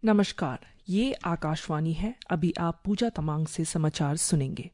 नमस्कार, ये आकाशवाणी है। अभी आप पूजा तमांग से समाचार सुनेंगे।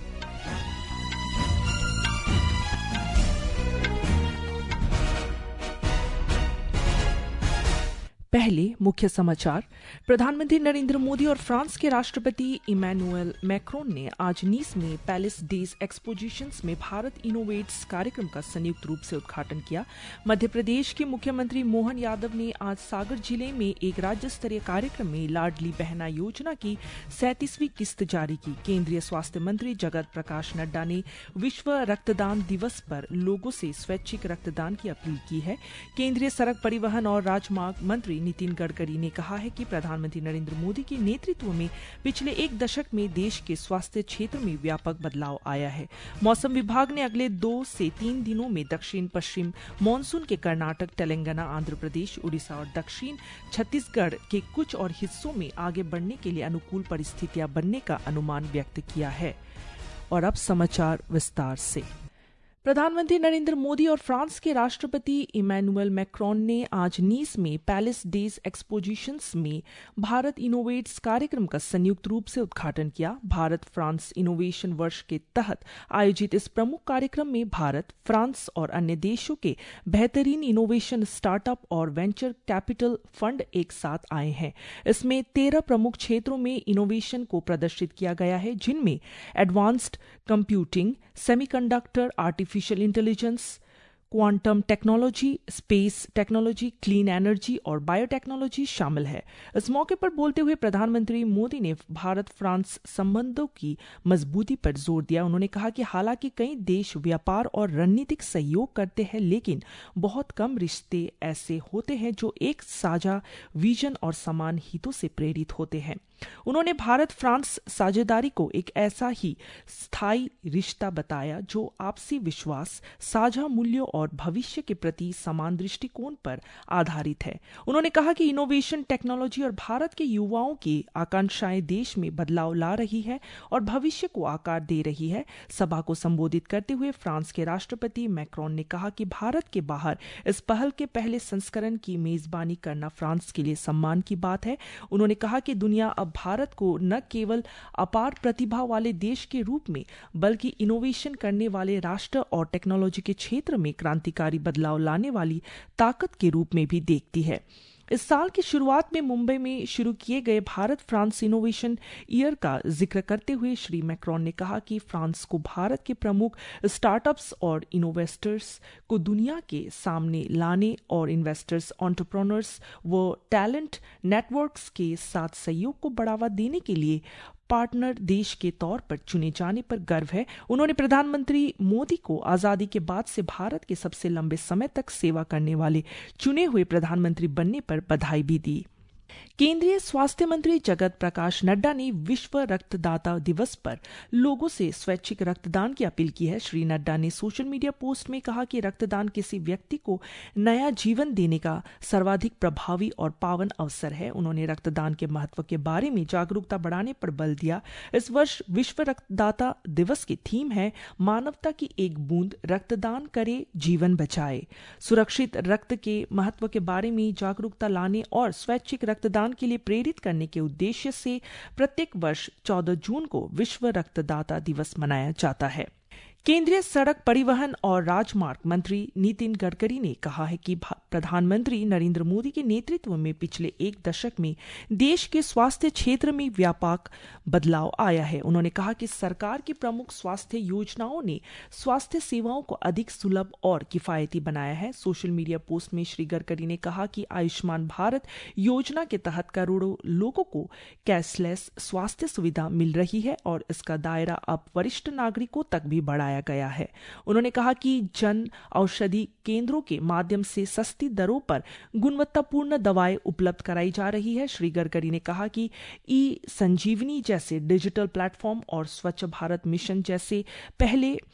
पहले मुख्य समाचार। प्रधानमंत्री नरेंद्र मोदी और फ्रांस के राष्ट्रपति इमैनुअल मैक्रोन ने आज नीस में पैलेस डेज एक्सपोजिशंस में भारत इनोवेट्स कार्यक्रम का संयुक्त रूप से उद्घाटन किया। मध्य प्रदेश के मुख्यमंत्री मोहन यादव ने आज सागर जिले में एक राज्य स्तरीय कार्यक्रम में लाडली बहना योजना की 37वीं किस्त जारी की। केंद्रीय स्वास्थ्य मंत्री जगत प्रकाश नड्डा ने विश्व रक्तदान दिवस पर लोगों से स्वैच्छिक रक्तदान की अपील की है। केंद्रीय सड़क परिवहन और राजमार्ग मंत्री नितिन गडकरी ने कहा है कि प्रधानमंत्री नरेंद्र मोदी के नेतृत्व में पिछले एक दशक में देश के स्वास्थ्य क्षेत्र में व्यापक बदलाव आया है। मौसम विभाग ने अगले 2 से 3 दिनों में दक्षिण पश्चिम मानसून के कर्नाटक, तेलंगाना, आंध्र प्रदेश, उड़ीसा और दक्षिण छत्तीसगढ़ के कुछ और हिस्सों में आगे बढ़ने के लिए अनुकूल परिस्थितियां बनने का अनुमान व्यक्त किया है। और अब समाचार विस्तार से। प्रधानमंत्री नरेंद्र मोदी और फ्रांस के राष्ट्रपति इमैनुअल मैक्रोन ने आज नीस में पैलेस डेज एक्सपोजिशंस में भारत इनोवेट्स कार्यक्रम का संयुक्त रूप से उद्घाटन किया। भारत फ्रांस इनोवेशन वर्ष के तहत आयोजित इस प्रमुख कार्यक्रम में भारत, फ्रांस और अन्य देशों के बेहतरीन इनोवेशन स्टार्टअप और वेंचर कैपिटल फंड एक साथ आए हैं। इसमें 13 प्रमुख क्षेत्रों में इनोवेशन को प्रदर्शित किया गया है, जिनमें advanced computing, semiconductor, artificial intelligence, quantum technology, space technology, clean energy और बायोटेक्नोलॉजी शामिल है। इस मौके पर बोलते हुए प्रधानमंत्री मोदी ने भारत फ्रांस संबंधों की मजबूती पर जोर दिया। उन्होंने कहा कि हालांकि कई देश व्यापार और रणनीतिक सहयोग करते हैं, लेकिन बहुत कम रिश्ते ऐसे होते हैं जो एक साझा विजन और समान हितों से प्रेरित होते हैं। उन्होंने भारत फ्रांस साझेदारी को एक ऐसा ही स्थायी रिश्ता बताया जो आपसी विश्वास, साझा मूल्यों और भविष्य के प्रति समान दृष्टिकोण पर आधारित है। उन्होंने कहा कि इनोवेशन टेक्नोलॉजी और भारत के युवाओं की आकांक्षाएं देश में बदलाव ला रही है और भविष्य को आकार दे रही है। सभा को संबोधित करते हुए फ्रांस के राष्ट्रपति मैक्रोन ने कहा कि भारत के बाहर इस पहल के पहले संस्करण की मेजबानी करना फ्रांस के लिए सम्मान की बात है। उन्होंने कहा कि दुनिया अब भारत को न केवल अपार प्रतिभा वाले देश के रूप में, बल्कि इनोवेशन करने वाले राष्ट्र और टेक्नोलॉजी के क्षेत्र में क्रांतिकारी बदलाव लाने वाली ताकत के रूप में भी देखती है। इस साल की शुरुआत में मुंबई में शुरू किए गए भारत फ्रांस इनोवेशन ईयर का जिक्र करते हुए श्री मैक्रोन ने कहा कि फ्रांस को भारत के प्रमुख स्टार्टअप्स और इनोवेटर्स को दुनिया के सामने लाने और इन्वेस्टर्स, एंटरप्रेन्योर्स व टैलेंट नेटवर्क्स के साथ सहयोग को बढ़ावा देने के लिए पार्टनर देश के तौर पर चुने जाने पर गर्व है। उन्होंने प्रधानमंत्री मोदी को आजादी के बाद से भारत के सबसे लंबे समय तक सेवा करने वाले चुने हुए प्रधानमंत्री बनने पर बधाई भी दी। केंद्रीय स्वास्थ्य मंत्री जगत प्रकाश नड्डा ने विश्व रक्तदाता दिवस पर लोगों से स्वैच्छिक रक्तदान की अपील की है। श्री नड्डा ने सोशल मीडिया पोस्ट में कहा कि रक्तदान किसी व्यक्ति को नया जीवन देने का सर्वाधिक प्रभावी और पावन अवसर है। उन्होंने रक्तदान के महत्व के बारे में जागरूकता बढ़ाने पर बल दिया। इस वर्ष विश्व रक्तदाता दिवस की थीम है, मानवता की एक बूंद रक्तदान करे, जीवन बचाए। सुरक्षित रक्त के महत्व के बारे में जागरूकता लाने और स्वैच्छिक रक्तदान के लिए प्रेरित करने के उद्देश्य से प्रत्येक वर्ष 14 जून को विश्व रक्तदाता दिवस मनाया जाता है। केंद्रीय सड़क परिवहन और राजमार्ग मंत्री नितिन गडकरी ने कहा है कि प्रधानमंत्री नरेंद्र मोदी के नेतृत्व में पिछले एक दशक में देश के स्वास्थ्य क्षेत्र में व्यापक बदलाव आया है। उन्होंने कहा कि सरकार की प्रमुख स्वास्थ्य योजनाओं ने स्वास्थ्य सेवाओं को अधिक सुलभ और किफायती बनाया है। सोशल मीडिया पोस्ट में श्री गडकरी ने कहा कि आयुष्मान भारत योजना के तहत करोड़ों लोगों को कैशलेस स्वास्थ्य सुविधा मिल रही है और इसका दायरा अब वरिष्ठ नागरिकों तक भी बढ़ाया गया है। उन्होंने कहा कि जन औषधि केंद्रों के माध्यम से सस्ती दरों पर गुणवत्तापूर्ण दवाएं उपलब्ध कराई जा रही है। श्री गडकरी ने कहा कि ई संजीवनी जैसे डिजिटल प्लेटफॉर्म और स्वच्छ भारत मिशन जैसे पहले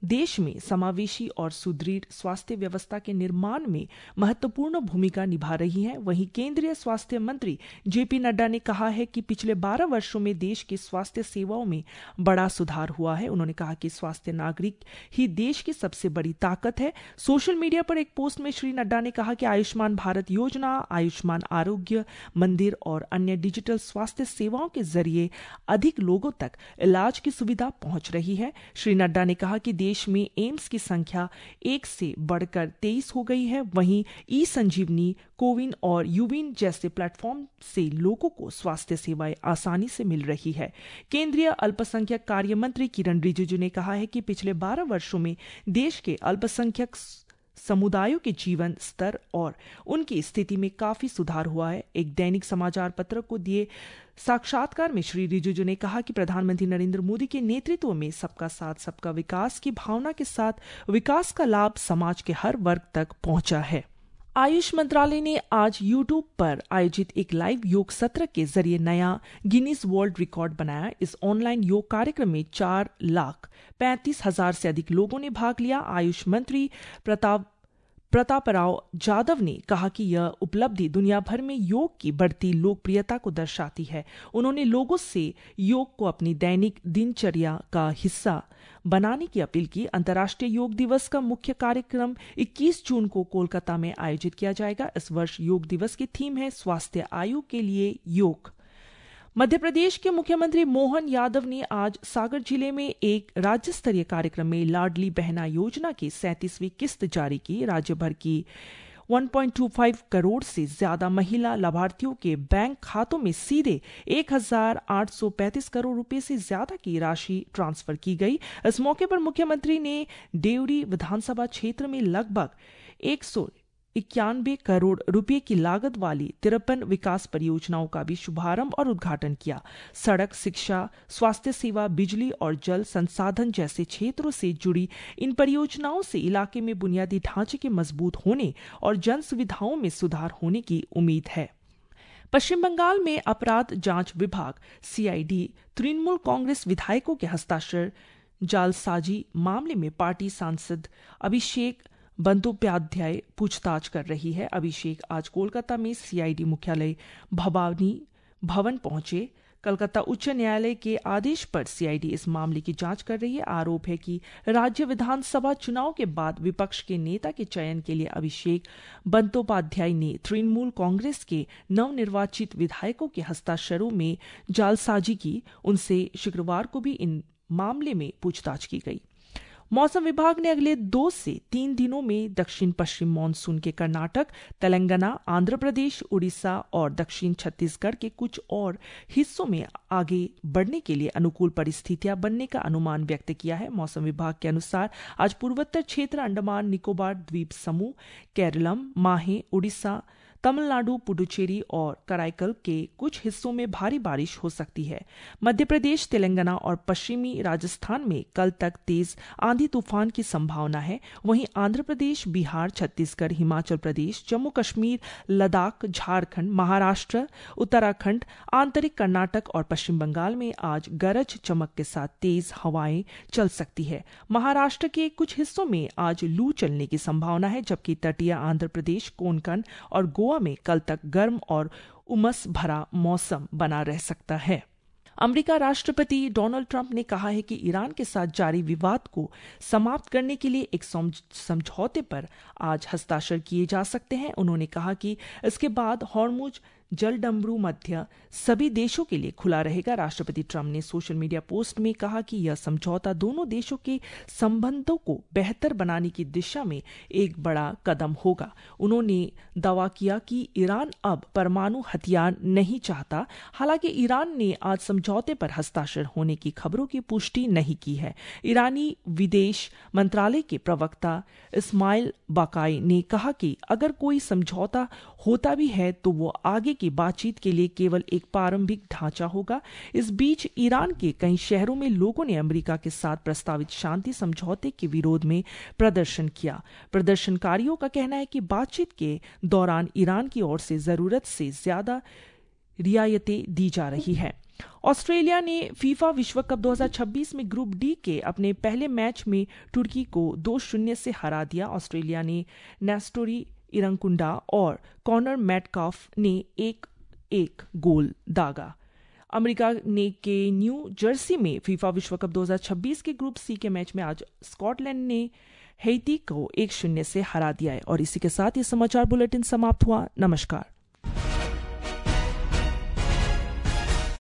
देश में समावेशी और सुदृढ़ स्वास्थ्य व्यवस्था के निर्माण में महत्वपूर्ण भूमिका निभा रही हैं। वहीं केंद्रीय स्वास्थ्य मंत्री जेपी नड्डा ने कहा है कि पिछले 12 वर्षों में देश की स्वास्थ्य सेवाओं में बड़ा सुधार हुआ है। उन्होंने कहा कि स्वास्थ्य नागरिक ही देश की सबसे बड़ी ताकत है। सोशल मीडिया पर एक पोस्ट में श्री नड्डा ने कहा कि आयुष्मान भारत योजना, आयुष्मान आरोग्य मंदिर और अन्य डिजिटल स्वास्थ्य सेवाओं के जरिए अधिक लोगों तक इलाज की सुविधा पहुंच रही है। श्री नड्डा ने कहा कि देश में एम्स की संख्या 1 से बढ़कर 23 हो गई है। वहीं ई संजीवनी, कोविन और यूविन जैसे प्लेटफॉर्म से लोगों को स्वास्थ्य सेवाएं आसानी से मिल रही है। केंद्रीय अल्पसंख्यक कार्य मंत्री किरण रिजिजू ने कहा है कि पिछले 12 वर्षों में देश के अल्पसंख्यक समुदायों के जीवन स्तर और उनकी स्थिति में काफी सुधार हुआ है। एक दैनिक समाचार पत्र को दिए साक्षात्कार में श्री रिजिजू ने कहा कि प्रधानमंत्री नरेंद्र मोदी के नेतृत्व में सबका साथ सबका विकास की भावना के साथ विकास का लाभ समाज के हर वर्ग तक पहुंचा है। आयुष मंत्रालय ने आज YouTube पर आयोजित एक लाइव योग सत्र के जरिए नया गिनीज वर्ल्ड रिकॉर्ड बनाया। इस ऑनलाइन योग कार्यक्रम में 4,35,000 से अधिक लोगों ने भाग लिया। आयुष मंत्री प्रतापराव जाधव ने कहा कि यह उपलब्धि दुनिया भर में योग की बढ़ती लोकप्रियता को दर्शाती है। उन्होंने लोगों से योग को अपनी दैनिक दिनचर्या का हिस्सा बनाने की अपील की। अंतर्राष्ट्रीय योग दिवस का मुख्य कार्यक्रम 21 जून को कोलकाता में आयोजित किया जाएगा। इस वर्ष योग दिवस की थीम है स्वास्थ्य आयु के लिए योग। मध्य प्रदेश के मुख्यमंत्री मोहन यादव ने आज सागर जिले में एक राज्य स्तरीय कार्यक्रम में लाडली बहना योजना की 37वीं किस्त जारी की। राज्य भर की 1.25 करोड़ से ज्यादा महिला लाभार्थियों के बैंक खातों में सीधे 1,835 करोड़ रुपए से ज्यादा की राशि ट्रांसफर की गई। इस मौके पर मुख्यमंत्री ने देवरी विधानसभा क्षेत्र में लगभग 191 करोड़ रुपए की लागत वाली 53 विकास परियोजनाओं का भी शुभारंभ और उद्घाटन किया। सड़क, शिक्षा, स्वास्थ्य सेवा, बिजली और जल संसाधन जैसे क्षेत्रों से जुड़ी इन परियोजनाओं से इलाके में बुनियादी ढांचे के मजबूत होने और जन सुविधाओं में सुधार होने की उम्मीद है। पश्चिम बंगाल में अपराध जांच विभाग सीआईडी तृणमूल कांग्रेस विधायकों के हस्ताक्षर जालसाजी मामले में पार्टी सांसद अभिषेक बंदोपाध्याय पूछताछ कर रही है। अभिषेक आज कोलकाता में सीआईडी मुख्यालय भवानी भवन पहुंचे। कलकत्ता उच्च न्यायालय के आदेश पर सीआईडी इस मामले की जांच कर रही है। आरोप है कि राज्य विधानसभा चुनाव के बाद विपक्ष के नेता के चयन के लिए अभिषेक बंदोपाध्याय ने तृणमूल कांग्रेस के नवनिर्वाचित विधायकों के हस्ताक्षरों में जालसाजी की। उनसे शुक्रवार को भी इन मामले में पूछताछ की गई। मौसम विभाग ने अगले 2 से 3 दिनों में दक्षिण पश्चिम मानसून के कर्नाटक, तेलंगाना, आंध्र प्रदेश, उड़ीसा और दक्षिण छत्तीसगढ़ के कुछ और हिस्सों में आगे बढ़ने के लिए अनुकूल परिस्थितियां बनने का अनुमान व्यक्त किया है। मौसम विभाग के अनुसार आज पूर्वोत्तर क्षेत्र, अंडमान निकोबार द्वीप समूह, केरलम, माहे, उड़ीसा, तमिलनाडु, पुडुचेरी और कराईकल के कुछ हिस्सों में भारी बारिश हो सकती है। मध्य प्रदेश, तेलंगाना और पश्चिमी राजस्थान में कल तक तेज आंधी तूफान की संभावना है। वहीं आंध्र प्रदेश, बिहार, छत्तीसगढ़, हिमाचल प्रदेश, जम्मू कश्मीर, लद्दाख, झारखंड, महाराष्ट्र, उत्तराखंड, आंतरिक कर्नाटक और पश्चिम बंगाल में आज गरज चमक के साथ तेज हवाएं चल सकती है। महाराष्ट्र के कुछ हिस्सों में आज लू चलने की संभावना है, जबकि तटीय आंध्र प्रदेश, कोंकण और गोवा में कल तक गर्म और उमस भरा मौसम बना रह सकता है। अमेरिका राष्ट्रपति डोनाल्ड ट्रंप ने कहा है कि ईरान के साथ जारी विवाद को समाप्त करने के लिए एक समझौते पर आज हस्ताक्षर किए जा सकते हैं। उन्होंने कहा कि इसके बाद हॉर्मुज जलडमरू मध्य सभी देशों के लिए खुला रहेगा। राष्ट्रपति ट्रंप ने सोशल मीडिया पोस्ट में कहा कि यह समझौता दोनों देशों के संबंधों को बेहतर बनाने की दिशा में एक बड़ा कदम होगा। उन्होंने दावा किया कि ईरान अब परमाणु हथियार नहीं चाहता। हालांकि ईरान ने आज समझौते पर हस्ताक्षर होने की खबरों की पुष्टि नहीं की है। ईरानी विदेश मंत्रालय के प्रवक्ता इस्माइल बाकाई ने कहा कि अगर कोई समझौता होता भी है तो वो आगे की बातचीत के लिए केवल एक प्रारंभिक ढांचा होगा। इस बीच ईरान के कई शहरों में लोगों ने अमेरिका के साथ प्रस्तावित शांति समझौते के विरोध में प्रदर्शन किया। प्रदर्शनकारियों का कहना है कि बातचीत के दौरान ईरान की ओर से जरूरत से ज्यादा रियायतें दी जा रही है। ऑस्ट्रेलिया ने फीफा विश्व कप 2026 में ग्रुप डी के अपने पहले मैच में तुर्की को 2-0 से हरा दिया। ऑस्ट्रेलिया ने नेस्टोरी इरंकुंडा और कॉनर मैटकाफ ने एक गोल दागा। अमेरिका ने के न्यू जर्सी में फीफा विश्व कप 2026 के ग्रुप सी के मैच में आज स्कॉटलैंड ने हैती को 1-0 से हरा दिया है। और इसी के साथ ये समाचार बुलेटिन समाप्त हुआ। नमस्कार।